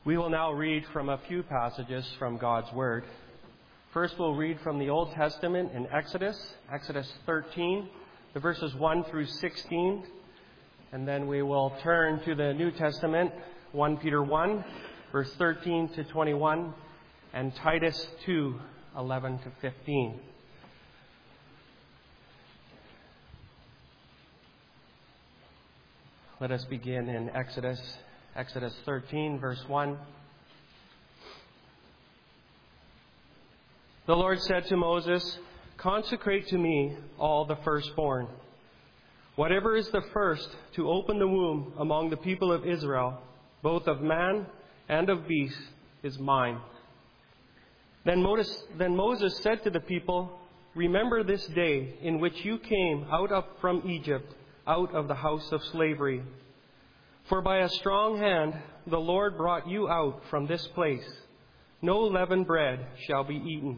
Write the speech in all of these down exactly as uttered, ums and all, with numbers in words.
We will now read from a few passages from God's Word. First, we'll read from the Old Testament in Exodus, Exodus thirteen, the verses one through sixteen. And then we will turn to the New Testament, First Peter one, verse thirteen to twenty-one, and Titus two, eleven to fifteen. Let us begin in Exodus, Exodus thirteen, verse one. The Lord said to Moses, "Consecrate to me all the firstborn. Whatever is the first to open the womb among the people of Israel, both of man and of beast, is mine." Then Moses, then Moses said to the people, "Remember this day in which you came out of, from Egypt, out of the house of slavery. For by a strong hand the Lord brought you out from this place. No leavened bread shall be eaten.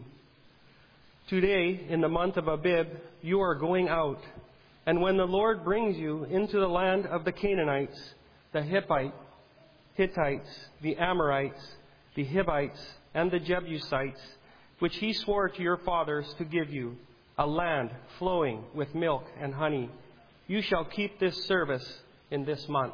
Today, in the month of Abib, you are going out, and when the Lord brings you into the land of the Canaanites, the Hittite, Hittites, the Amorites, the Hivites, and the Jebusites, which he swore to your fathers to give you, a land flowing with milk and honey, you shall keep this service in this month.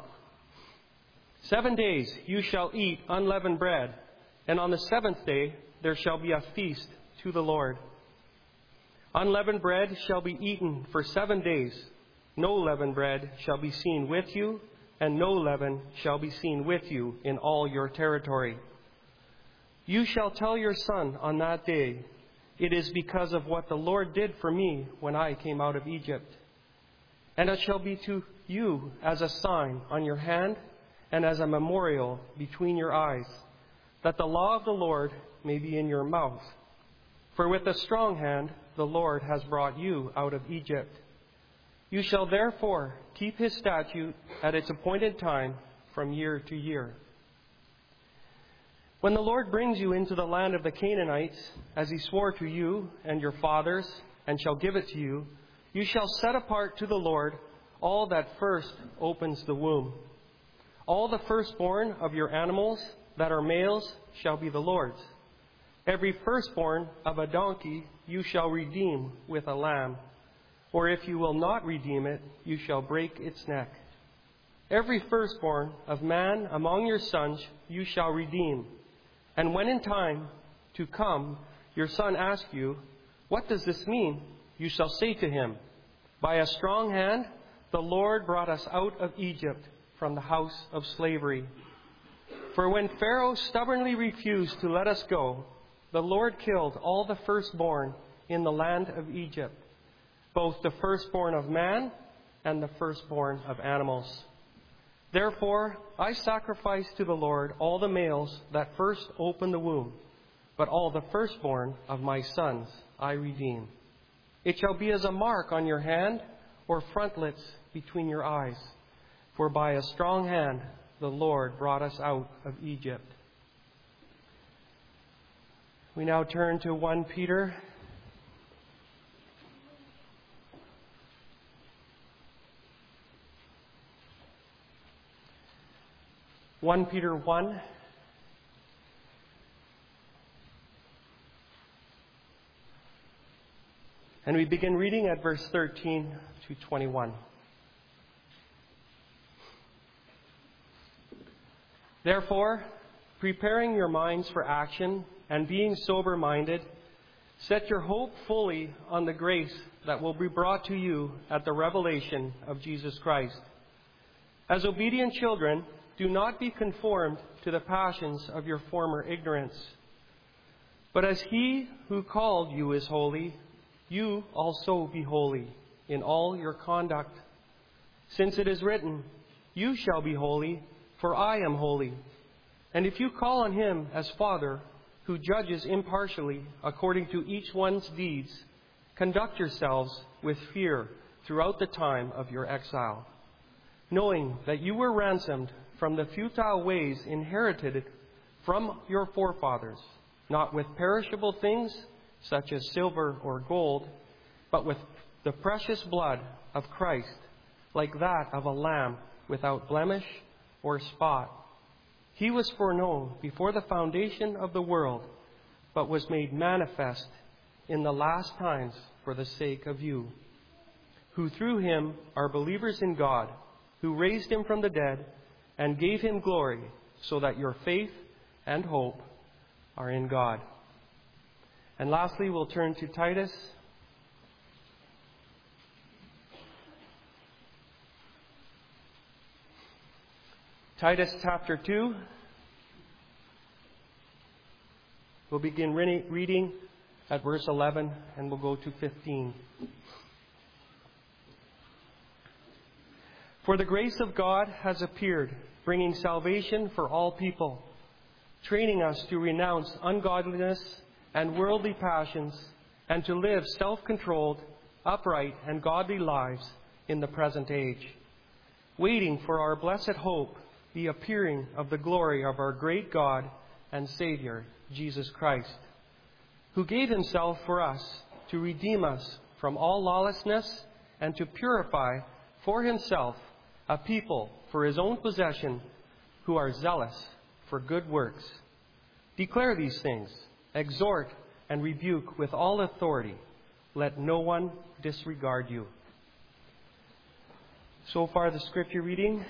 Seven days you shall eat unleavened bread, and on the seventh day there shall be a feast to the Lord. Unleavened bread shall be eaten for seven days. No leavened bread shall be seen with you, and no leaven shall be seen with you in all your territory. You shall tell your son on that day, it is because of what the Lord did for me when I came out of Egypt. And it shall be to you as a sign on your hand and as a memorial between your eyes, that the law of the Lord may be in your mouth. For with a strong hand the Lord has brought you out of Egypt. You shall therefore keep his statute at its appointed time from year to year. When the Lord brings you into the land of the Canaanites, as he swore to you and your fathers, and shall give it to you, you shall set apart to the Lord all that first opens the womb. All the firstborn of your animals that are males shall be the Lord's. Every firstborn of a donkey you shall redeem with a lamb, or if you will not redeem it, you shall break its neck. Every firstborn of man among your sons you shall redeem. And when in time to come your son asks you, 'What does this mean?' you shall say to him, 'By a strong hand the Lord brought us out of Egypt from the house of slavery.' For when Pharaoh stubbornly refused to let us go, the Lord killed all the firstborn in the land of Egypt, both the firstborn of man and the firstborn of animals. Therefore, I sacrifice to the Lord all the males that first open the womb, but all the firstborn of my sons I redeem. It shall be as a mark on your hand or frontlets between your eyes, for by a strong hand the Lord brought us out of Egypt." We now turn to First Peter. First Peter one. And we begin reading at verse thirteen to twenty-one. Therefore, preparing your minds for action and being sober-minded, set your hope fully on the grace that will be brought to you at the revelation of Jesus Christ. As obedient children, do not be conformed to the passions of your former ignorance. But as he who called you is holy, you also be holy in all your conduct. Since it is written, "You shall be holy, for I am holy." And if you call on him as Father, who judges impartially according to each one's deeds, conduct yourselves with fear throughout the time of your exile, knowing that you were ransomed from the futile ways inherited from your forefathers, not with perishable things such as silver or gold, but with the precious blood of Christ, like that of a lamb without blemish or spot. He was foreknown before the foundation of the world, but was made manifest in the last times for the sake of you, who through him are believers in God, who raised him from the dead and gave him glory, so that your faith and hope are in God. And lastly, we'll turn to Titus. Titus chapter two. We'll begin re- reading at verse eleven and we'll go to fifteen. For the grace of God has appeared, bringing salvation for all people, training us to renounce ungodliness and worldly passions, and to live self-controlled, upright, and godly lives in the present age, waiting for our blessed hope, the appearing of the glory of our great God and Savior, Jesus Christ, who gave himself for us to redeem us from all lawlessness and to purify for himself a people for his own possession who are zealous for good works. Declare these things, exhort and rebuke with all authority. Let no one disregard you. So far, the scripture reading.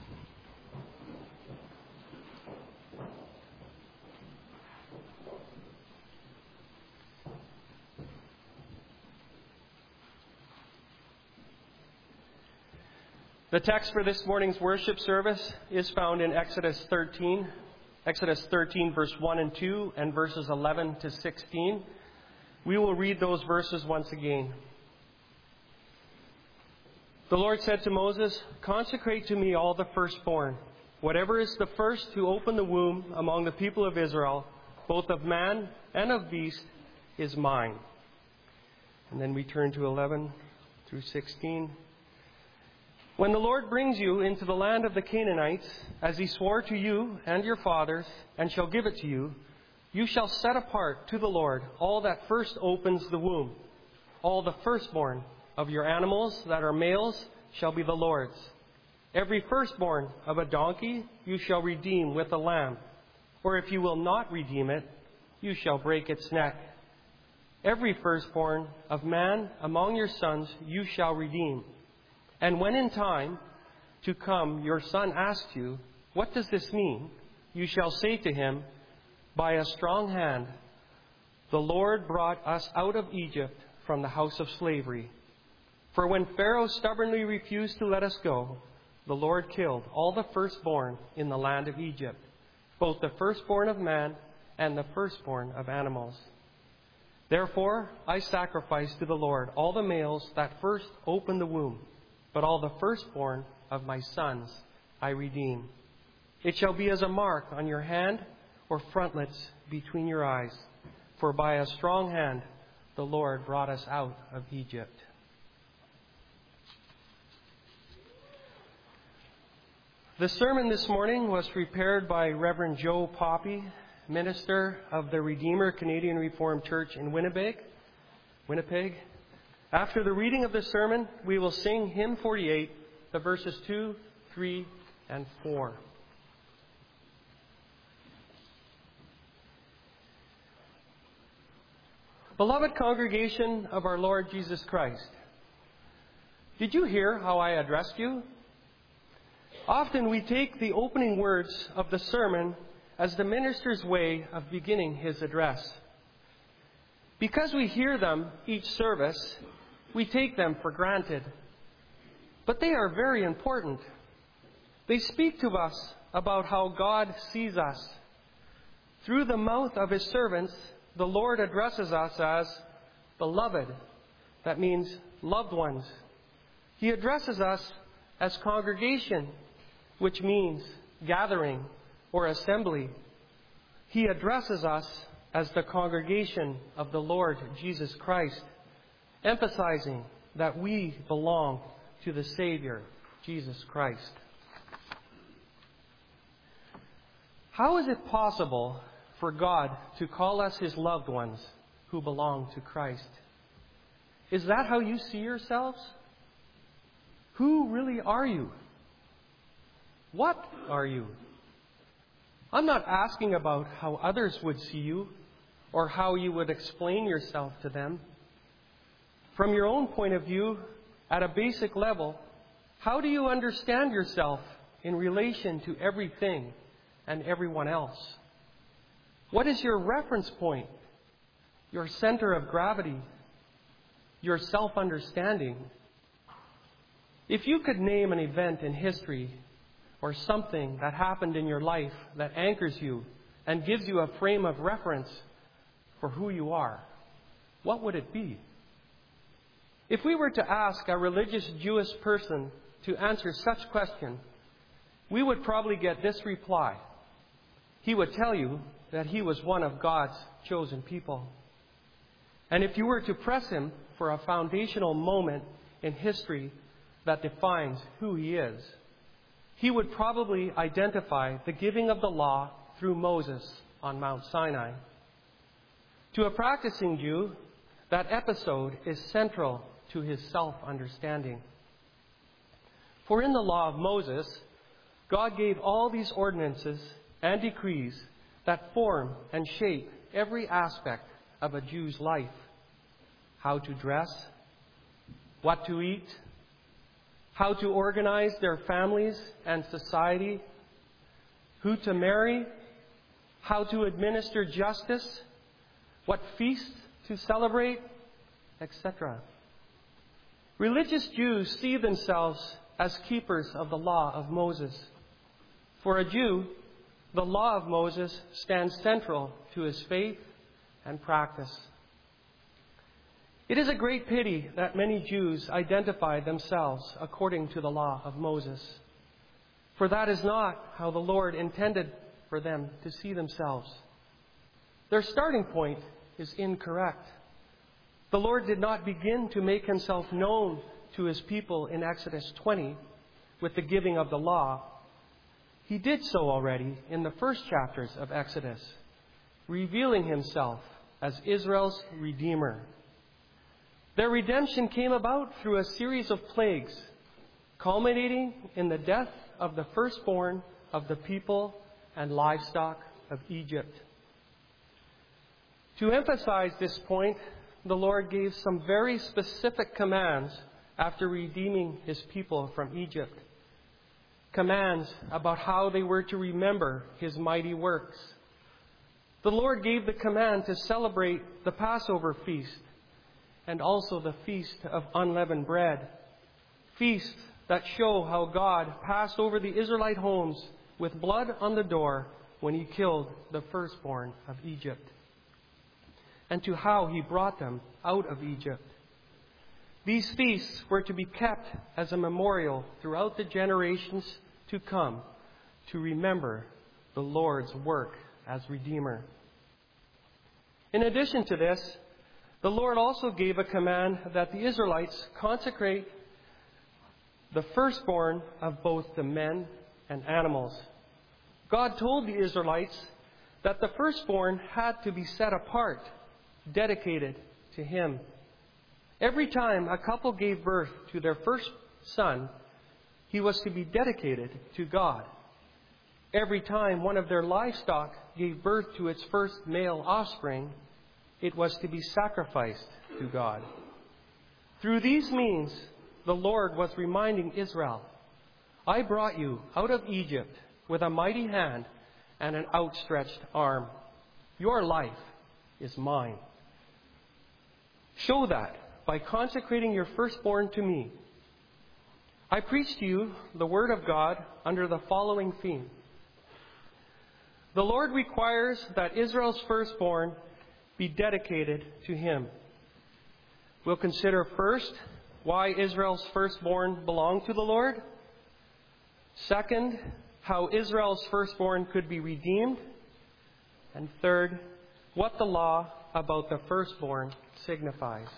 The text for this morning's worship service is found in Exodus thirteen. Exodus thirteen, verse one and two, and verses eleven to sixteen. We will read those verses once again. The Lord said to Moses, "Consecrate to me all the firstborn. Whatever is the first to open the womb among the people of Israel, both of man and of beast, is mine." And then we turn to eleven through sixteen. When the Lord brings you into the land of the Canaanites, as he swore to you and your fathers, and shall give it to you, you shall set apart to the Lord all that first opens the womb. All the firstborn of your animals that are males shall be the Lord's. Every firstborn of a donkey you shall redeem with a lamb, or if you will not redeem it, you shall break its neck. Every firstborn of man among your sons you shall redeem. And when in time to come your son asks you, "What does this mean?" you shall say to him, "By a strong hand the Lord brought us out of Egypt from the house of slavery. For when Pharaoh stubbornly refused to let us go, the Lord killed all the firstborn in the land of Egypt, both the firstborn of man and the firstborn of animals. Therefore I sacrifice to the Lord all the males that first open the womb. But all the firstborn of my sons I redeem. It shall be as a mark on your hand or frontlets between your eyes. For by a strong hand the Lord brought us out of Egypt." The sermon this morning was prepared by Reverend Joe Poppy, minister of the Redeemer Canadian Reformed Church in Winnipeg. Winnipeg. After the reading of the sermon, we will sing hymn forty-eight, the verses two, three, and four. Beloved congregation of our Lord Jesus Christ, did you hear how I addressed you? Often we take the opening words of the sermon as the minister's way of beginning his address. Because we hear them each service, we take them for granted. But they are very important. They speak to us about how God sees us. Through the mouth of his servants, the Lord addresses us as beloved. That means loved ones. He addresses us as congregation, which means gathering or assembly. He addresses us as the congregation of the Lord Jesus Christ, emphasizing that we belong to the Savior, Jesus Christ. How is it possible for God to call us his loved ones who belong to Christ? Is that how you see yourselves? Who really are you? What are you? I'm not asking about how others would see you or how you would explain yourself to them. From your own point of view, at a basic level, how do you understand yourself in relation to everything and everyone else? What is your reference point, your center of gravity, your self-understanding? If you could name an event in history or something that happened in your life that anchors you and gives you a frame of reference for who you are, what would it be? If we were to ask a religious Jewish person to answer such question, we would probably get this reply. He would tell you that he was one of God's chosen people. And if you were to press him for a foundational moment in history that defines who he is, he would probably identify the giving of the law through Moses on Mount Sinai. To a practicing Jew, that episode is central to his self-understanding. For in the law of Moses, God gave all these ordinances and decrees that form and shape every aspect of a Jew's life. How to dress, what to eat, how to organize their families and society, who to marry, how to administer justice, what feasts to celebrate, et cetera. Religious Jews see themselves as keepers of the law of Moses. For a Jew, the law of Moses stands central to his faith and practice. It is a great pity that many Jews identify themselves according to the law of Moses, for that is not how the Lord intended for them to see themselves. Their starting point is incorrect. The Lord did not begin to make himself known to his people in Exodus twenty with the giving of the law. He did so already in the first chapters of Exodus, revealing himself as Israel's Redeemer. Their redemption came about through a series of plagues, culminating in the death of the firstborn of the people and livestock of Egypt. To emphasize this point, the Lord gave some very specific commands after redeeming his people from Egypt. Commands about how they were to remember his mighty works. The Lord gave the command to celebrate the Passover feast and also the Feast of Unleavened Bread. Feasts that show how God passed over the Israelite homes with blood on the door when he killed the firstborn of Egypt, and to how he brought them out of Egypt. These feasts were to be kept as a memorial throughout the generations to come to remember the Lord's work as Redeemer. In addition to this, the Lord also gave a command that the Israelites consecrate the firstborn of both the men and animals. God told the Israelites that the firstborn had to be set apart, dedicated to him. Every time a couple gave birth to their first son, he was to be dedicated to God. Every time one of their livestock gave birth to its first male offspring, it was to be sacrificed to God. Through these means, the Lord was reminding Israel, I brought you out of Egypt with a mighty hand and an outstretched arm. Your life is mine. Show that by consecrating your firstborn to me. I preach to you the word of God under the following theme. The Lord requires that Israel's firstborn be dedicated to him. We'll consider first why Israel's firstborn belonged to the Lord. Second, how Israel's firstborn could be redeemed. And third, what the law about the firstborn signifies.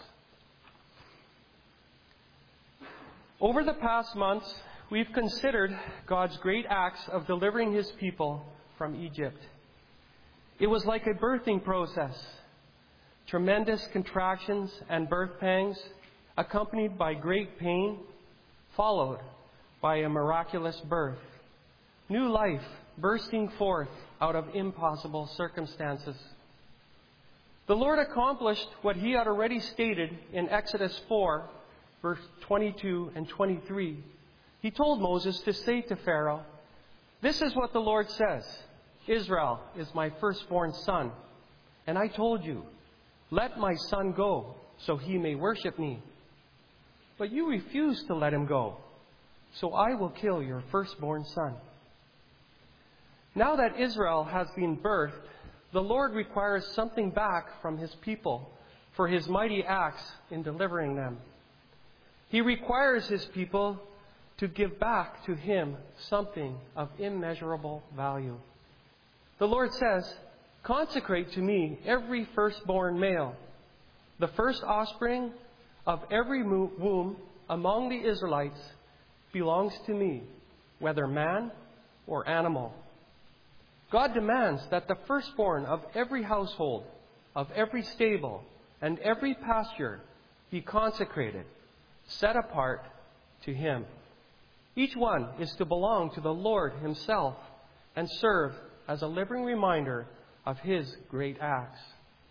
Over the past months, we've considered God's great acts of delivering his people from Egypt. It was like a birthing process. Tremendous contractions and birth pangs, accompanied by great pain, followed by a miraculous birth. New life bursting forth out of impossible circumstances. The Lord accomplished what He had already stated in Exodus four, verse twenty-two and twenty-three. He told Moses to say to Pharaoh, "This is what the Lord says, Israel is my firstborn son. And I told you, let my son go, so he may worship me. But you refused to let him go, so I will kill your firstborn son." Now that Israel has been birthed, the Lord requires something back from His people for His mighty acts in delivering them. He requires His people to give back to Him something of immeasurable value. The Lord says, "Consecrate to me every firstborn male. The first offspring of every womb among the Israelites belongs to me, whether man or animal." God demands that the firstborn of every household, of every stable, and every pasture be consecrated, set apart to Him. Each one is to belong to the Lord Himself and serve as a living reminder of His great acts.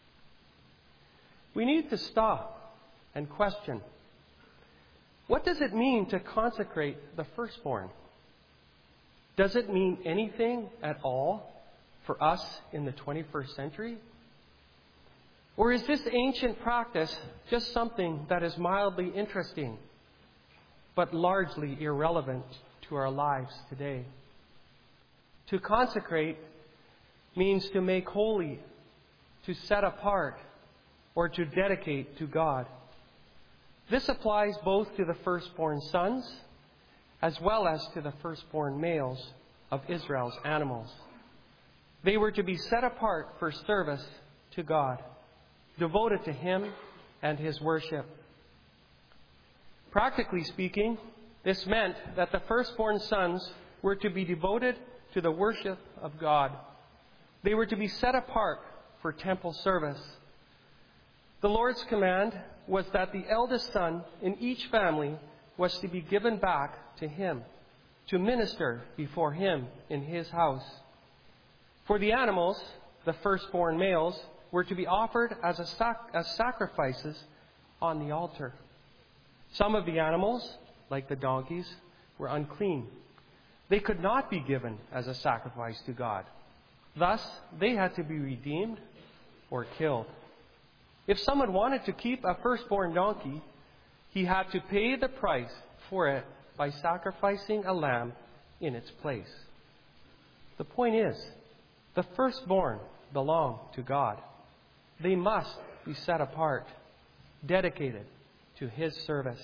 We need to stop and question, what does it mean to consecrate the firstborn? Does it mean anything at all for us in the twenty-first century? Or is this ancient practice just something that is mildly interesting, but largely irrelevant to our lives today? To consecrate means to make holy, to set apart, or to dedicate to God. This applies both to the firstborn sons as well as to the firstborn males of Israel's animals. They were to be set apart for service to God, devoted to Him and His worship. Practically speaking, this meant that the firstborn sons were to be devoted to the worship of God. They were to be set apart for temple service. The Lord's command was that the eldest son in each family was to be given back to Him, to minister before Him in His house. For the animals, the firstborn males, were to be offered as, a sac- as sacrifices on the altar. Some of the animals, like the donkeys, were unclean. They could not be given as a sacrifice to God. Thus, they had to be redeemed or killed. If someone wanted to keep a firstborn donkey, he had to pay the price for it by sacrificing a lamb in its place. The point is, the firstborn belong to God. They must be set apart, dedicated to His service.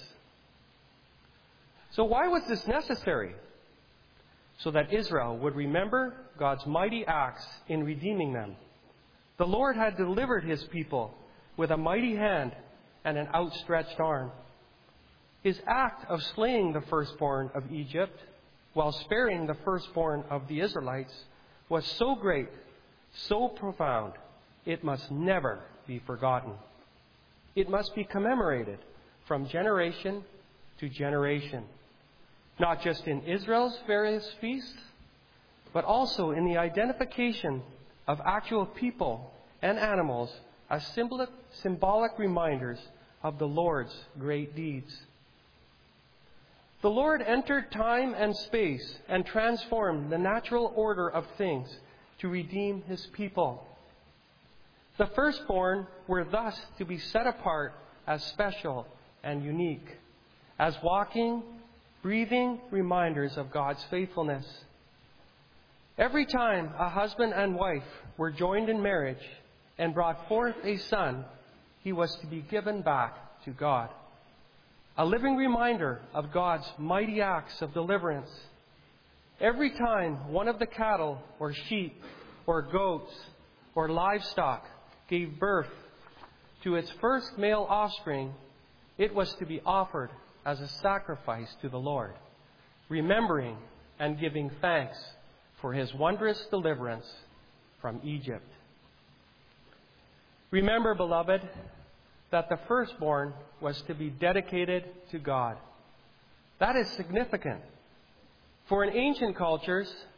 So why was this necessary? So that Israel would remember God's mighty acts in redeeming them. The Lord had delivered His people with a mighty hand and an outstretched arm. His act of slaying the firstborn of Egypt while sparing the firstborn of the Israelites was so great, so profound, it must never be forgotten. It must be commemorated from generation to generation, not just in Israel's various feasts, but also in the identification of actual people and animals as symbolic, symbolic reminders of the Lord's great deeds. The Lord entered time and space and transformed the natural order of things to redeem His people. The firstborn were thus to be set apart as special and unique, as walking, breathing reminders of God's faithfulness. Every time a husband and wife were joined in marriage and brought forth a son, he was to be given back to God. A living reminder of God's mighty acts of deliverance. Every time one of the cattle or sheep or goats or livestock gave birth to its first male offspring, it was to be offered as a sacrifice to the Lord, remembering and giving thanks for His wondrous deliverance from Egypt. Remember, beloved, that the firstborn was to be dedicated to God. That is significant. For in ancient cultures,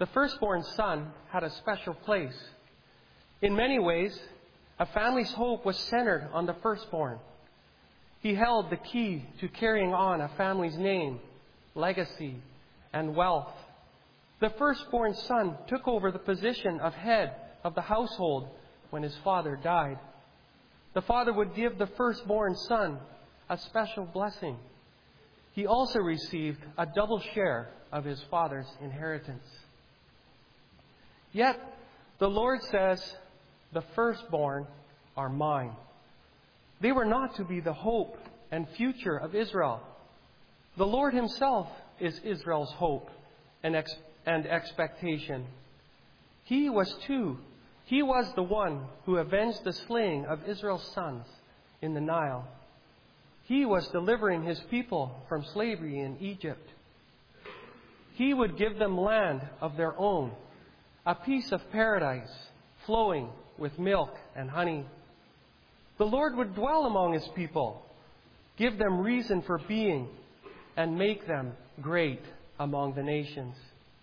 the firstborn son had a special place. In many ways, a family's hope was centered on the firstborn. He held the key to carrying on a family's name, legacy, and wealth. The firstborn son took over the position of head of the household when his father died. The father would give the firstborn son a special blessing. He also received a double share of his father's inheritance. Yet, the Lord says, the firstborn are mine. They were not to be the hope and future of Israel. The Lord himself is Israel's hope and, ex- and expectation. He was too. He was the one who avenged the slaying of Israel's sons in the Nile. He was delivering his people from slavery in Egypt. He would give them land of their own, a piece of paradise flowing with milk and honey. The Lord would dwell among his people, give them reason for being, and make them great among the nations.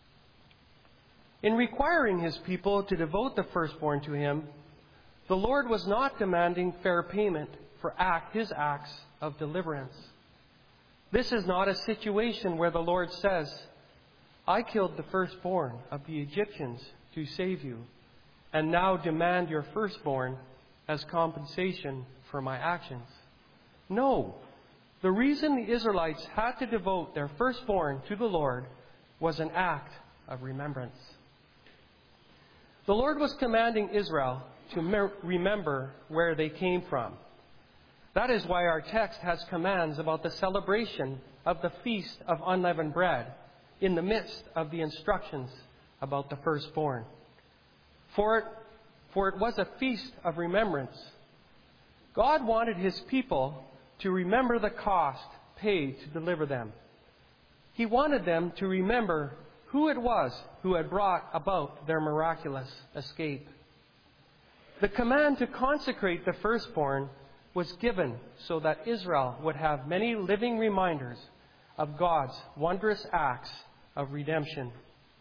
In requiring his people to devote the firstborn to him, the Lord was not demanding fair payment for act, his acts of deliverance. This is not a situation where the Lord says, I killed the firstborn of the Egyptians to save you, and now demand your firstborn as compensation for my actions. No. The reason the Israelites had to devote their firstborn to the Lord was an act of remembrance. The Lord was commanding Israel to me- remember where they came from. That is why our text has commands about the celebration of the Feast of Unleavened Bread in the midst of the instructions about the firstborn. For it, for it was a feast of remembrance. God wanted his people to remember the cost paid to deliver them. He wanted them to remember who it was who had brought about their miraculous escape. The command to consecrate the firstborn was given so that Israel would have many living reminders of God's wondrous acts of redemption.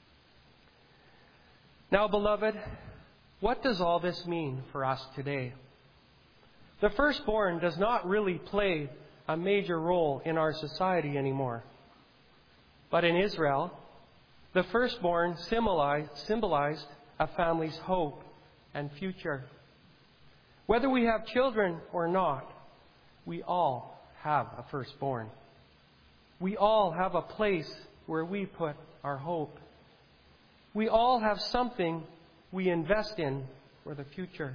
Now, beloved, what does all this mean for us today? The firstborn does not really play a major role in our society anymore. But in Israel, the firstborn symbolized, symbolized a family's hope and future. Whether we have children or not, we all have a firstborn. We all have a place where we put our hope. We all have something we invest in for the future.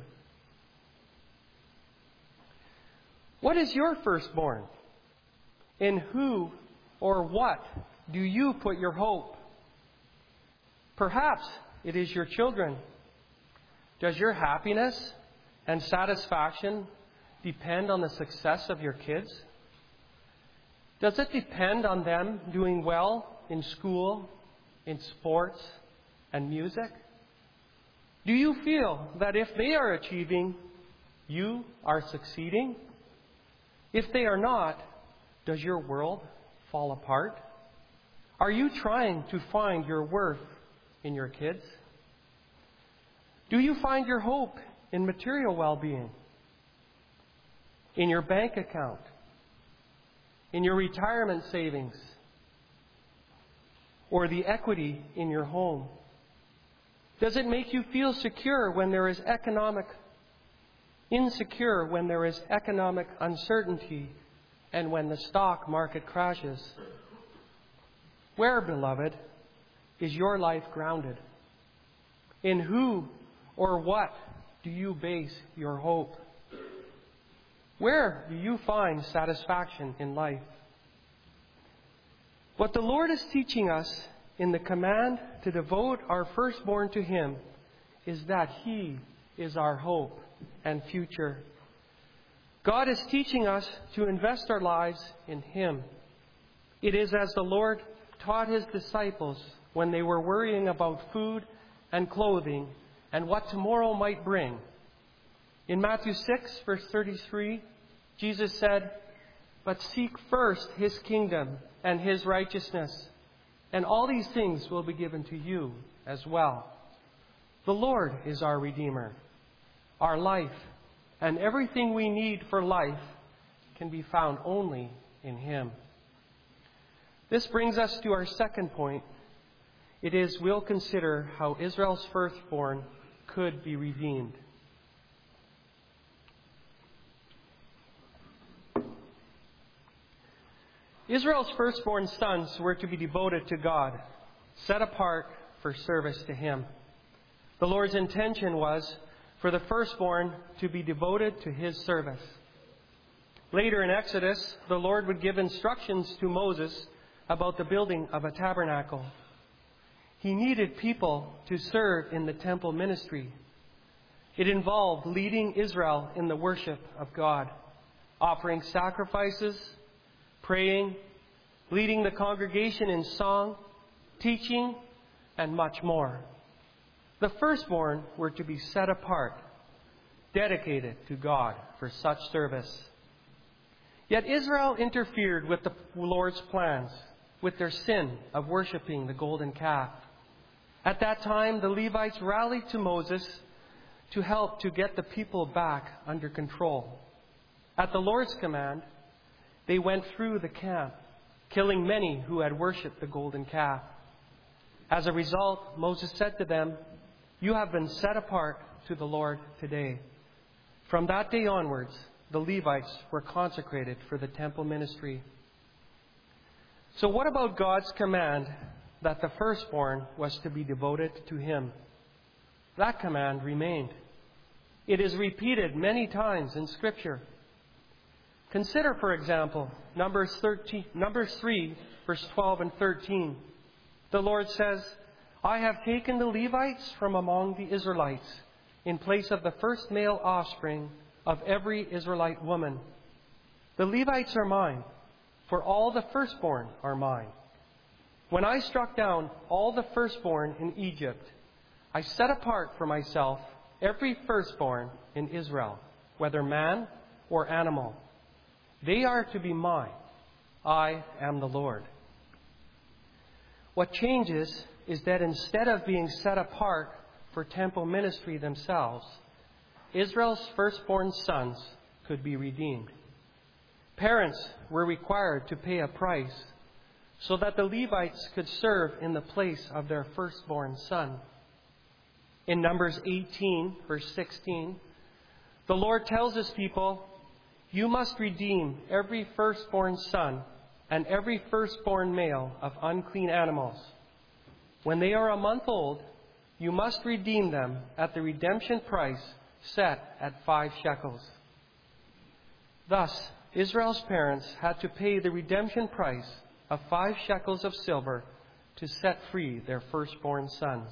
What is your firstborn? In who or what do you put your hope? Perhaps it is your children. Does your happiness and satisfaction depend on the success of your kids? Does it depend on them doing well in school, in sports, and music? Do you feel that if they are achieving, you are succeeding? If they are not, does your world fall apart? Are you trying to find your worth in your kids? Do you find your hope in material well-being, in your bank account, in your retirement savings, or the equity in your home? Does it make you feel secure when there is economic insecure when there is economic uncertainty and when the stock market crashes? Where, beloved, is your life grounded? In who or what do you base your hope? Where do you find satisfaction in life? What the Lord is teaching us in the command to devote our firstborn to Him is that He is our hope and future. God is teaching us to invest our lives in Him. It is as the Lord taught His disciples when they were worrying about food and clothing and what tomorrow might bring. In Matthew six, verse thirty-three, Jesus said, "But seek first His kingdom and His righteousness, and all these things will be given to you as well. The Lord is our Redeemer. Our life and everything we need for life can be found only in Him. This brings us to our second point. It is, we'll consider how Israel's firstborn could be redeemed. Israel's firstborn sons were to be devoted to God, set apart for service to Him. The Lord's intention was for the firstborn to be devoted to His service. Later in Exodus, the Lord would give instructions to Moses about the building of a tabernacle. He needed people to serve in the temple ministry. It involved leading Israel in the worship of God, offering sacrifices, praying, leading the congregation in song, teaching, and much more. The firstborn were to be set apart, dedicated to God for such service. Yet Israel interfered with the Lord's plans, with their sin of worshiping the golden calf. At that time, the Levites rallied to Moses to help to get the people back under control. At the Lord's command, they went through the camp, killing many who had worshipped the golden calf. As a result, Moses said to them, "You have been set apart to the Lord today." From that day onwards, the Levites were consecrated for the temple ministry. So what about God's command that the firstborn was to be devoted to Him? That command remained. It is repeated many times in Scripture. Consider, for example, Numbers thirteen, Numbers three, verse twelve and thirteen. The Lord says, "I have taken the Levites from among the Israelites in place of the first male offspring of every Israelite woman. The Levites are mine, for all the firstborn are mine. When I struck down all the firstborn in Egypt, I set apart for myself every firstborn in Israel, whether man or animal. They are to be mine. I am the Lord." What changes is that instead of being set apart for temple ministry themselves, Israel's firstborn sons could be redeemed. Parents were required to pay a price so that the Levites could serve in the place of their firstborn son. In Numbers eighteen, verse sixteen, the Lord tells His people, "You must redeem every firstborn son and every firstborn male of unclean animals. When they are a month old, you must redeem them at the redemption price set at five shekels." Thus, Israel's parents had to pay the redemption price of five shekels of silver to set free their firstborn sons.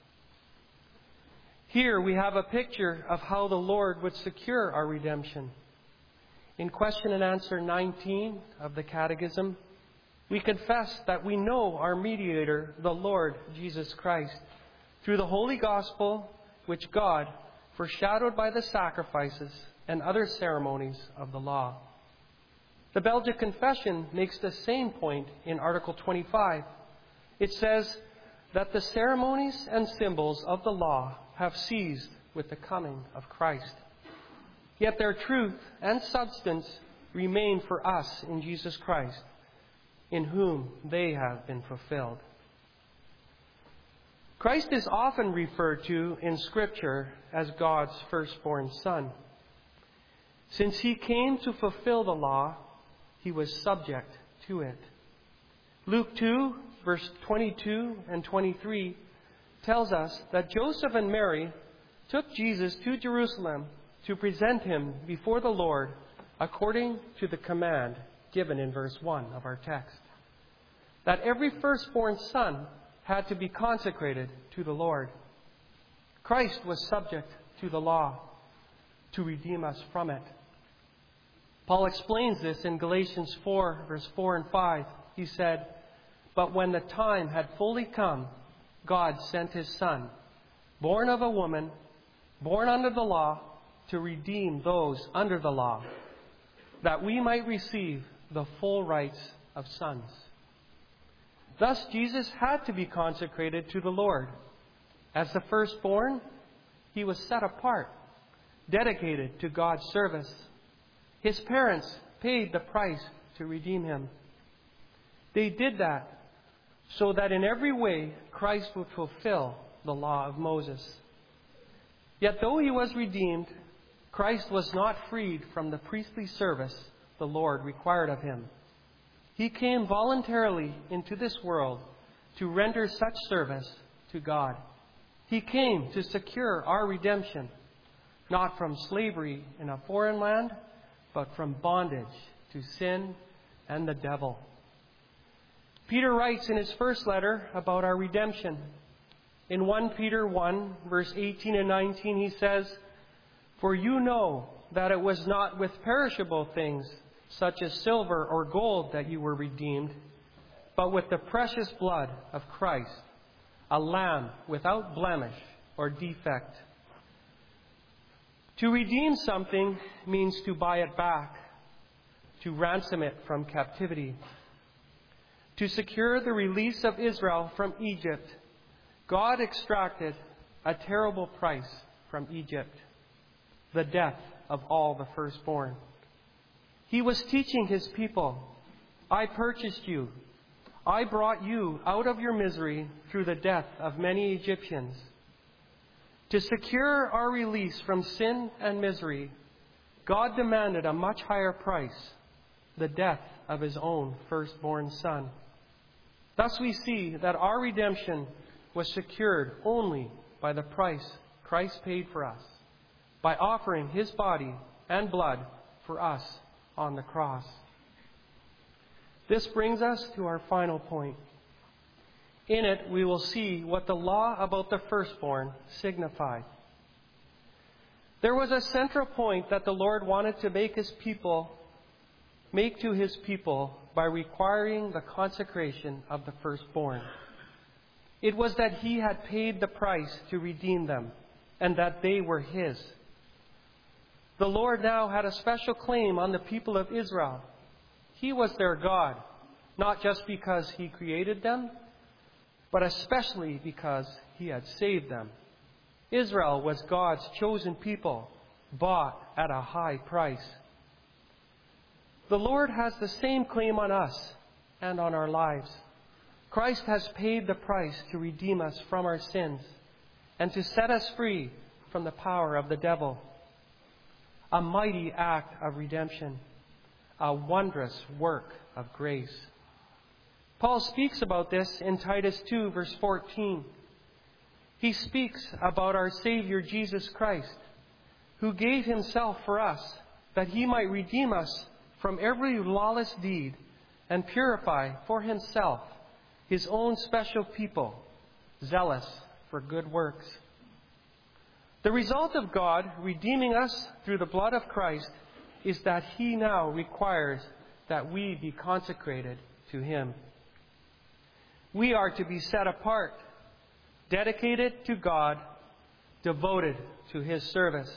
Here we have a picture of how the Lord would secure our redemption. In question and answer nineteen of the Catechism, we confess that we know our mediator, the Lord Jesus Christ, through the Holy Gospel, which God foreshadowed by the sacrifices and other ceremonies of the law. The Belgic Confession makes the same point in Article twenty-five. It says that the ceremonies and symbols of the law have ceased with the coming of Christ. Yet their truth and substance remain for us in Jesus Christ, in whom they have been fulfilled. Christ is often referred to in Scripture as God's firstborn Son. Since He came to fulfill the law, He was subject to it. Luke two, verse twenty-two and twenty-three tells us that Joseph and Mary took Jesus to Jerusalem to present Him before the Lord according to the command given in verse one of our text, that every firstborn son had to be consecrated to the Lord. Christ was subject to the law to redeem us from it. Paul explains this in Galatians four, verse four and five. He said, "But when the time had fully come, God sent His Son, born of a woman, born under the law, to redeem those under the law, that we might receive the full rights of sons." Thus, Jesus had to be consecrated to the Lord. As the firstborn, he was set apart, dedicated to God's service. His parents paid the price to redeem him. They did that so that in every way Christ would fulfill the law of Moses. Yet though he was redeemed, Christ was not freed from the priestly service the Lord required of him. He came voluntarily into this world to render such service to God. He came to secure our redemption, not from slavery in a foreign land, but from bondage to sin and the devil. Peter writes in his first letter about our redemption. In First Peter one, verse eighteen and nineteen, he says, "For you know that it was not with perishable things, such as silver or gold, that you were redeemed, but with the precious blood of Christ, a lamb without blemish or defect." To redeem something means to buy it back, to ransom it from captivity. To secure the release of Israel from Egypt, God extracted a terrible price from Egypt, the death of all the firstborn. He was teaching his people, "I purchased you. I brought you out of your misery through the death of many Egyptians." To secure our release from sin and misery, God demanded a much higher price, the death of his own firstborn son. Thus we see that our redemption was secured only by the price Christ paid for us, by offering his body and blood for us on the cross. This brings us to our final point. In it, we will see what the law about the firstborn signified. There was a central point that the Lord wanted to make his people make to his people by requiring the consecration of the firstborn. It was that he had paid the price to redeem them, and that they were his. The Lord now had a special claim on the people of Israel. He was their God, not just because he created them, but especially because he had saved them. Israel was God's chosen people, bought at a high price. The Lord has the same claim on us and on our lives. Christ has paid the price to redeem us from our sins and to set us free from the power of the devil. A mighty act of redemption, a wondrous work of grace. Paul speaks about this in Titus two, verse fourteen. He speaks about our Savior Jesus Christ, who gave himself for us, that he might redeem us from every lawless deed and purify for himself his own special people, zealous for good works. The result of God redeeming us through the blood of Christ is that he now requires that we be consecrated to him. We are to be set apart, dedicated to God, devoted to his service.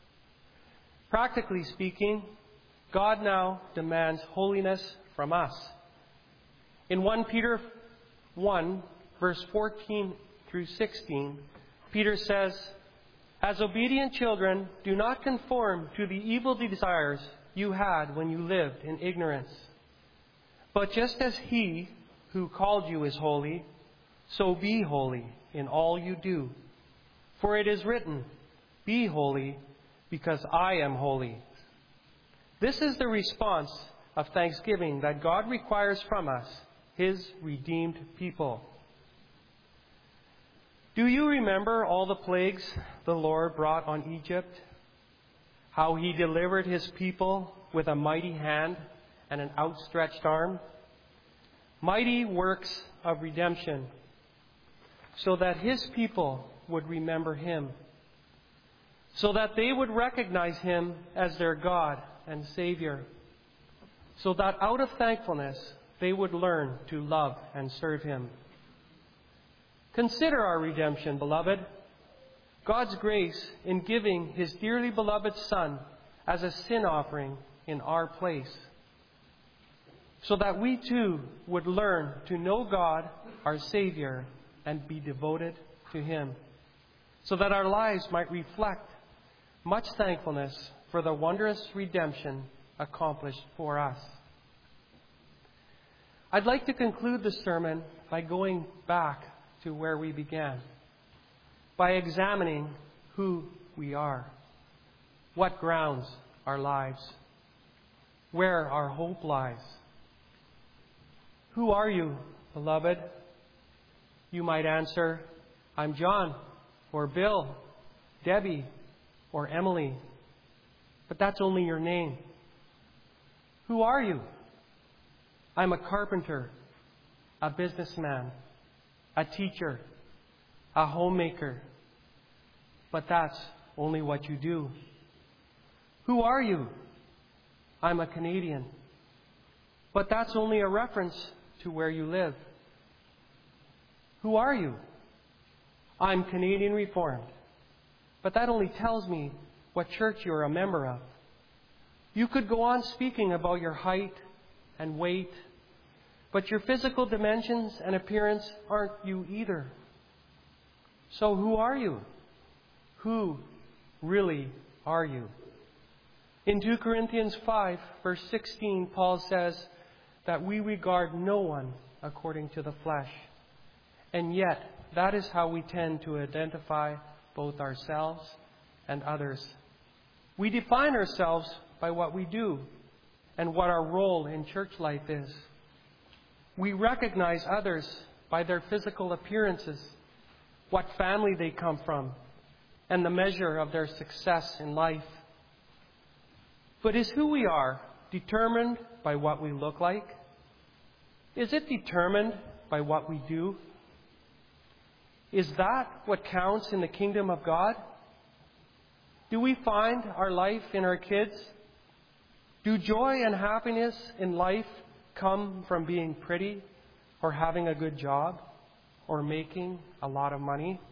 Practically speaking, God now demands holiness from us. In First Peter one, verse fourteen through sixteen, Peter says, "As obedient children, do not conform to the evil desires you had when you lived in ignorance. But just as he who called you is holy, so be holy in all you do. For it is written, 'Be holy, because I am holy.'" This is the response of thanksgiving that God requires from us, his redeemed people. Do you remember all the plagues the Lord brought on Egypt? How he delivered his people with a mighty hand and an outstretched arm? Mighty works of redemption, so that his people would remember him, so that they would recognize him as their God and Savior, so that out of thankfulness they would learn to love and serve him. Consider our redemption, beloved. God's grace in giving his dearly beloved Son as a sin offering in our place. so that we too would learn to know God, our Savior, and be devoted to Him, so that our lives might reflect much thankfulness for the wondrous redemption accomplished for us. I'd like to conclude the sermon by going back to where we began, by examining who we are, what grounds our lives, where our hope lies. Who are you, beloved? You might answer, I'm John, or Bill, Debbie, or Emily. But that's only your name. Who are you? I'm a carpenter, a businessman, a teacher, a homemaker. But that's only what you do. Who are you? I'm a Canadian. But that's only a reference to where you live. Who are you? I'm Canadian Reformed. But that only tells me what church you're a member of. You could go on speaking about your height and weight, but your physical dimensions and appearance aren't you either. So who are you? Who really are you? In two Corinthians five, verse sixteen, Paul says that we regard no one according to the flesh. And yet, that is how we tend to identify both ourselves and others. We define ourselves by what we do and what our role in church life is. We recognize others by their physical appearances, what family they come from, and the measure of their success in life. But is who we are determined by what we look like? Is it determined by what we do? Is that what counts in the kingdom of God? Do we find our life in our kids? Do joy and happiness in life come from being pretty, or having a good job, or making a lot of money,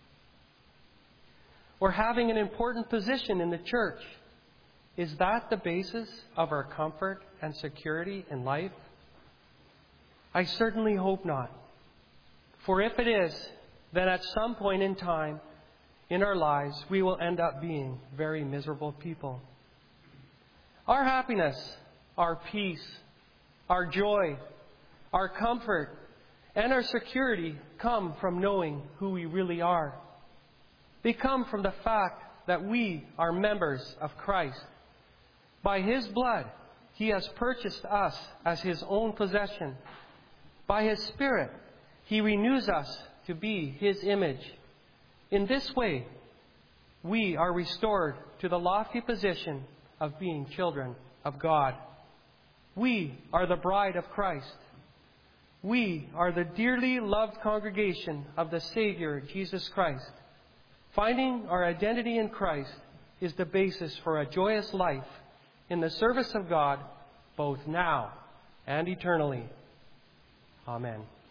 or having an important position in the church? Is that the basis of our comfort and security in life? I certainly hope not. For if it is, then at some point in time in our lives, we will end up being very miserable people. Our happiness, our peace, our joy, our comfort, and our security come from knowing who we really are. They come from the fact that we are members of Christ. By His blood, He has purchased us as His own possession. By His Spirit, He renews us to be His image. In this way, we are restored to the lofty position of being children of God. We are the bride of Christ. We are the dearly loved congregation of the Savior, Jesus Christ. Finding our identity in Christ is the basis for a joyous life in the service of God, both now and eternally. Amen.